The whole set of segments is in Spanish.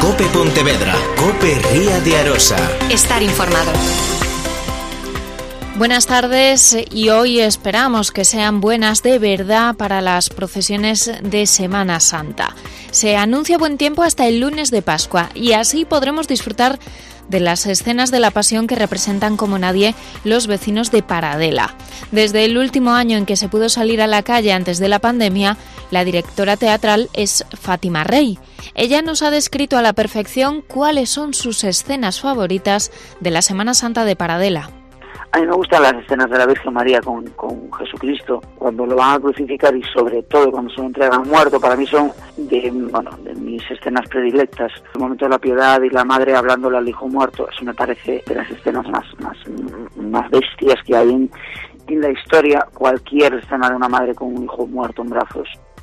COPE Pontevedra, COPE Ría de Arosa. Estar informado. Buenas tardes, y hoy esperamos que sean buenas de verdad para las procesiones de Semana Santa. Se anuncia buen tiempo hasta el lunes de Pascua y así podremos disfrutar de las escenas de la Pasión que representan como nadie los vecinos de Paradela. Desde el último año en que se pudo salir a la calle antes de la pandemia, la directora teatral es Fátima Rey. Ella nos ha descrito a la perfección cuáles son sus escenas favoritas de la Semana Santa de Paradela. A mí me gustan las escenas de la Virgen María con Jesucristo, cuando lo van a crucificar y sobre todo cuando se lo entregan muerto. Para mí son de mis escenas predilectas. El momento de la piedad y la madre hablándole al hijo muerto, eso me parece de las escenas más bestias que hay en la historia. Cualquier escena de una madre con un hijo muerto en brazos.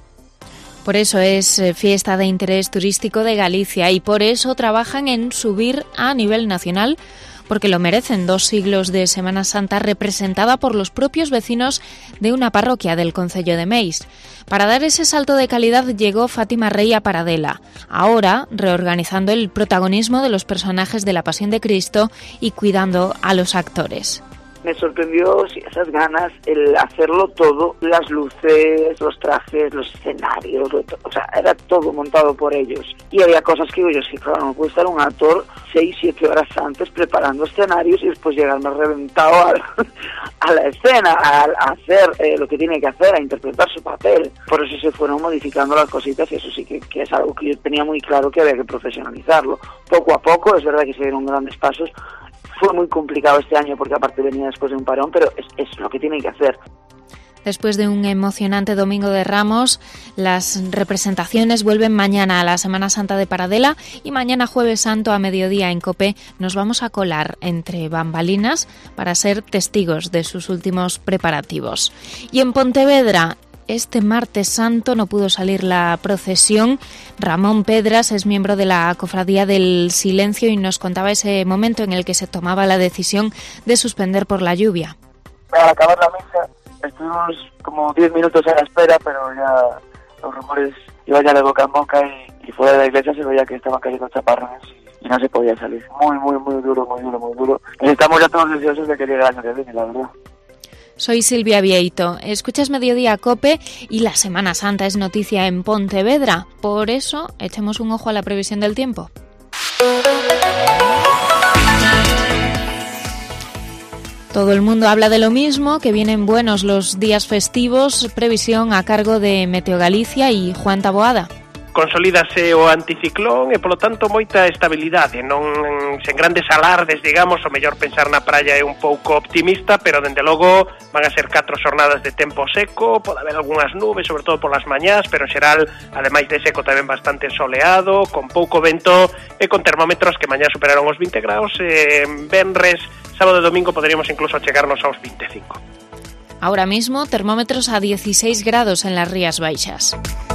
Por eso es fiesta de interés turístico de Galicia y por eso trabajan en subir a nivel nacional, porque lo merecen 2 siglos de Semana Santa representada por los propios vecinos de una parroquia del concello de Meis. Para dar ese salto de calidad llegó Fátima Rey a Paradela, ahora reorganizando el protagonismo de los personajes de la Pasión de Cristo y cuidando a los actores. Me sorprendió esas ganas, el hacerlo todo, las luces, los trajes, los escenarios, o sea, era todo montado por ellos. Y había cosas que yo sí, claro, no puede estar un actor 6-7 horas antes preparando escenarios y después llegarme reventado a la escena, a hacer lo que tiene que hacer, a interpretar su papel. Por eso se fueron modificando las cositas y eso sí que es algo que yo tenía muy claro que había que profesionalizarlo. Poco a poco, es verdad que se dieron grandes pasos. Fue muy complicado este año porque aparte venía después de un parón, pero es lo que tienen que hacer. Después de un emocionante Domingo de Ramos, las representaciones vuelven mañana a la Semana Santa de Paradela y mañana Jueves Santo a mediodía en COPE nos vamos a colar entre bambalinas para ser testigos de sus últimos preparativos. Y en Pontevedra, este martes santo no pudo salir la procesión. Ramón Pedras es miembro de la Cofradía del Silencio y nos contaba ese momento en el que se tomaba la decisión de suspender por la lluvia. Al acabar la misa estuvimos como 10 minutos a la espera, pero ya los rumores iban ya de boca en boca y fuera de la iglesia se veía que estaban cayendo chaparrones y no se podía salir. Muy duro. Estamos ya todos deseosos de que llegue el año que viene, la verdad. Soy Silvia Vieito, escuchas Mediodía COPE y la Semana Santa es noticia en Pontevedra. Por eso, echemos un ojo a la previsión del tiempo. Todo el mundo habla de lo mismo, que vienen buenos los días festivos, previsión a cargo de Meteo Galicia y Juan Taboada. Consolídase o anticiclón e, polo tanto, moita estabilidade, non sen grandes alardes, digamos, o mellor pensar na praia é un pouco optimista, pero, dende logo, van a ser 4 xornadas de tempo seco, pode haber algunhas nubes, sobre todo polas mañás, pero, en xeral, ademais de seco, tamén bastante soleado, con pouco vento e con termómetros que mañá superaron os 20 graus, venres, sábado e domingo poderíamos incluso chegarnos aos 25. Ahora mismo, termómetros a 16 grados en las Rías Baixas.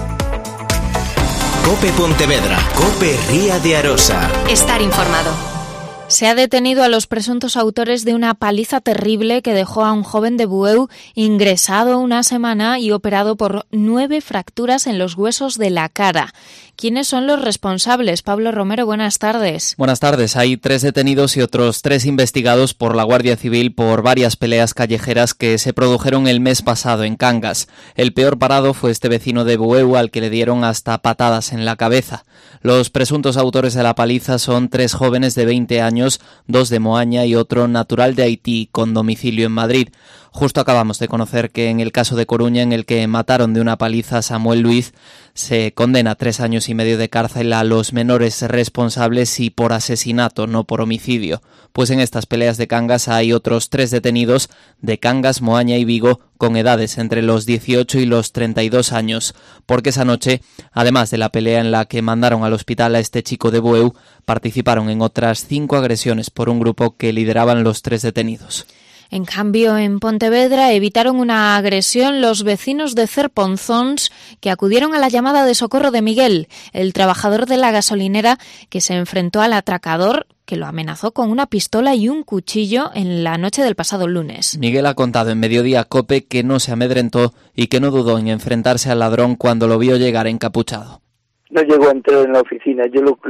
COPE Pontevedra, COPE Ría de Arosa. Estar informado. Se ha detenido a los presuntos autores de una paliza terrible que dejó a un joven de Bueu ingresado una semana y operado por 9 fracturas en los huesos de la cara. ¿Quiénes son los responsables? Pablo Romero, buenas tardes. Buenas tardes. Hay 3 detenidos y otros 3 investigados por la Guardia Civil por varias peleas callejeras que se produjeron el mes pasado en Cangas. El peor parado fue este vecino de Bueu al que le dieron hasta patadas en la cabeza. Los presuntos autores de la paliza son 3 jóvenes de 20 años, 2 de Moaña y otro natural de Haití con domicilio en Madrid. Justo acabamos de conocer que en el caso de Coruña, en el que mataron de una paliza a Samuel Luiz, se condena a 3 años y medio de cárcel a los menores responsables y por asesinato, no por homicidio. Pues en estas peleas de Cangas hay otros 3 detenidos de Cangas, Moaña y Vigo con edades entre los 18 y los 32 años, porque esa noche, además de la pelea en la que mandaron al hospital a este chico de Bueu, participaron en otras 5 agresiones por un grupo que lideraban los 3 detenidos. En cambio, en Pontevedra evitaron una agresión los vecinos de Cerponzóns que acudieron a la llamada de socorro de Miguel, el trabajador de la gasolinera que se enfrentó al atracador que lo amenazó con una pistola y un cuchillo en la noche del pasado lunes. Miguel ha contado en Mediodía COPE que no se amedrentó y que no dudó en enfrentarse al ladrón cuando lo vio llegar encapuchado. no llegó a entrar en la oficina. Yo lo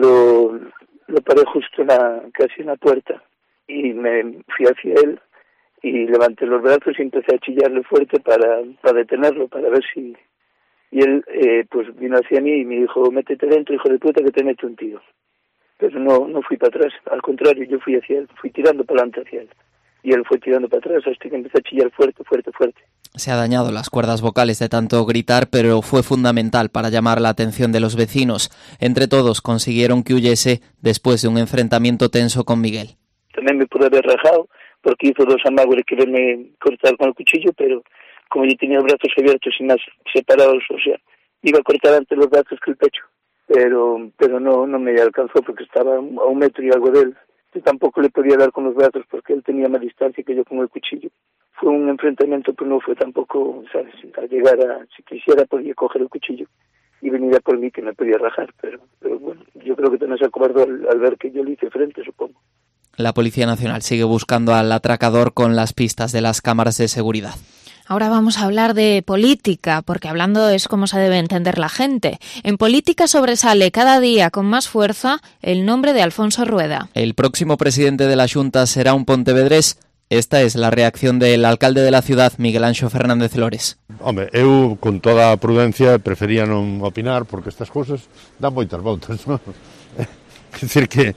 paré justo casi en la puerta y me fui hacia él y levanté los brazos y empecé a chillarle fuerte para detenerlo, para ver si... Y él pues vino hacia mí y me dijo, métete dentro, hijo de puta, que te meto un tiro. Pero no fui para atrás, al contrario, yo fui hacia él, fui tirando para adelante hacia él. Y él fue tirando para atrás hasta que empecé a chillar fuerte. Se ha dañado las cuerdas vocales de tanto gritar, pero fue fundamental para llamar la atención de los vecinos. Entre todos consiguieron que huyese después de un enfrentamiento tenso con Miguel. También me pude haber rajado porque hizo 2 amagos de quererme cortar con el cuchillo, pero como yo tenía los brazos abiertos y más separados, o sea, iba a cortar antes los brazos que el pecho. Pero no me alcanzó porque estaba a 1 metro y algo de él. Yo tampoco le podía dar con los brazos porque él tenía más distancia que yo con el cuchillo. Fue un enfrentamiento, pero no fue tampoco, ¿sabes? A llegar si quisiera podía coger el cuchillo y venir a por mí que me podía rajar, pero bueno, yo creo que también se acobardó al ver que yo le hice frente, supongo. La Policía Nacional sigue buscando al atracador con las pistas de las cámaras de seguridad. Ahora vamos a hablar de política, porque hablando es como se debe entender la gente. En política sobresale cada día con más fuerza el nombre de Alfonso Rueda. El próximo presidente de la Xunta será un pontevedrés. Esta es la reacción del alcalde de la ciudad, Miguel Anxo Fernández Flores. Hombre, eu con toda a prudencia prefería non opinar porque estas cousas dan moitas voltas, non? Quer dizer que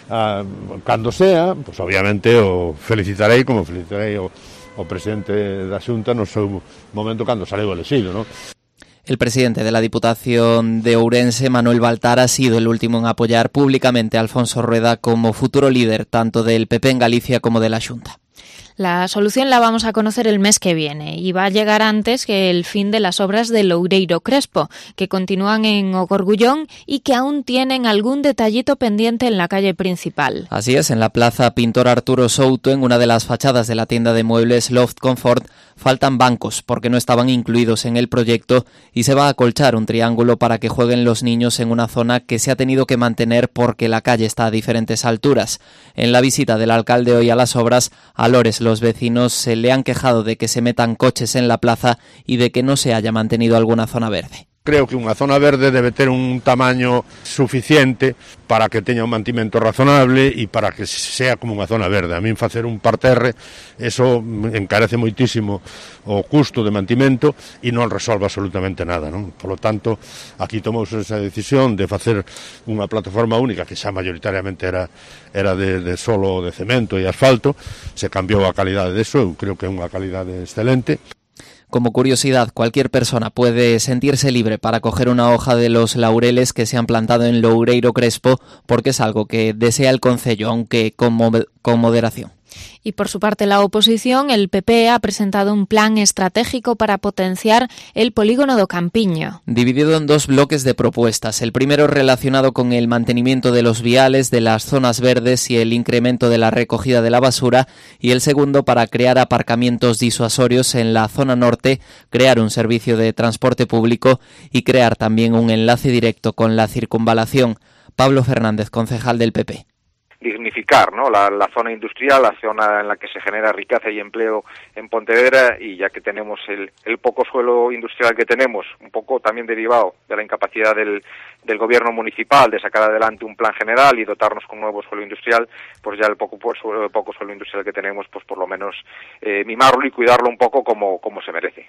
cando sea, pues obviamente o felicitarei como felicitarei o presidente da Xunta no seu momento cando saleu elexido, non? El presidente de la Diputación de Ourense, Manuel Baltar, ha sido el último en apoyar públicamente a Alfonso Rueda como futuro líder tanto del PP en Galicia como de la Xunta. La solución la vamos a conocer el mes que viene y va a llegar antes que el fin de las obras de Loureiro Crespo, que continúan en O Gorgullón y que aún tienen algún detallito pendiente en la calle principal. Así es, en la plaza Pintor Arturo Souto, en una de las fachadas de la tienda de muebles Loft Comfort, faltan bancos porque no estaban incluidos en el proyecto y se va a acolchar un triángulo para que jueguen los niños en una zona que se ha tenido que mantener porque la calle está a diferentes alturas. En la visita del alcalde hoy a las obras, a Lores los vecinos se le han quejado de que se metan coches en la plaza y de que no se haya mantenido alguna zona verde. Creo que unha zona verde debe ter un tamaño suficiente para que teña un mantimento razonable e para que sea como unha zona verde. A min facer un parterre, eso encarece moitísimo o custo de mantimento e non resolve absolutamente nada, non? Por lo tanto, aquí tomouse esa decisión de facer unha plataforma única que xa mayoritariamente era de solo de cemento e asfalto. Se cambiou a calidade deso, eu creo que é unha calidade excelente. Como curiosidad, cualquier persona puede sentirse libre para coger una hoja de los laureles que se han plantado en Loureiro Crespo porque es algo que desea el concello, aunque con moderación. Y por su parte la oposición, el PP, ha presentado un plan estratégico para potenciar el polígono do Campiño. Dividido en 2 bloques de propuestas. El primero relacionado con el mantenimiento de los viales, de las zonas verdes y el incremento de la recogida de la basura, y el segundo para crear aparcamientos disuasorios en la zona norte, crear un servicio de transporte público y crear también un enlace directo con la circunvalación. Pablo Fernández, concejal del PP. Dignificar, ¿no?, la zona industrial, la zona en la que se genera riqueza y empleo en Pontevedra, y ya que tenemos el poco suelo industrial que tenemos, un poco también derivado de la incapacidad del gobierno municipal de sacar adelante un plan general y dotarnos con nuevo suelo industrial, pues ya el poco suelo industrial que tenemos, pues por lo menos mimarlo y cuidarlo un poco como se merece.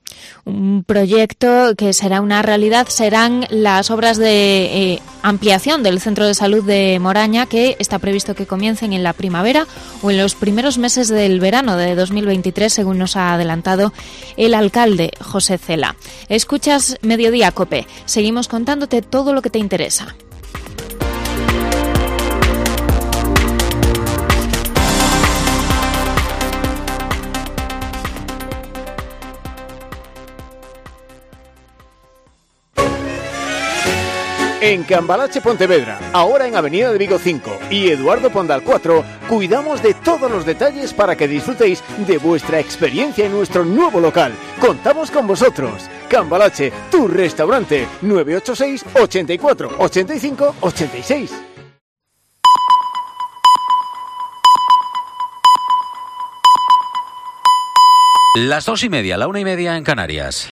Un proyecto que será una realidad serán las obras de ampliación del Centro de Salud de Moraña, que está previsto que comiencen en la primavera o en los primeros meses del verano de 2023, según nos ha adelantado el alcalde José Cela. Escuchas Mediodía COPE. Seguimos contándote todo lo que te interesa. En Cambalache Pontevedra, ahora en Avenida de Vigo 5 y Eduardo Pondal 4, cuidamos de todos los detalles para que disfrutéis de vuestra experiencia en nuestro nuevo local. Contamos con vosotros. Cambalache, tu restaurante, 986 84 85 86. Las 2:30, la 1:30 en Canarias.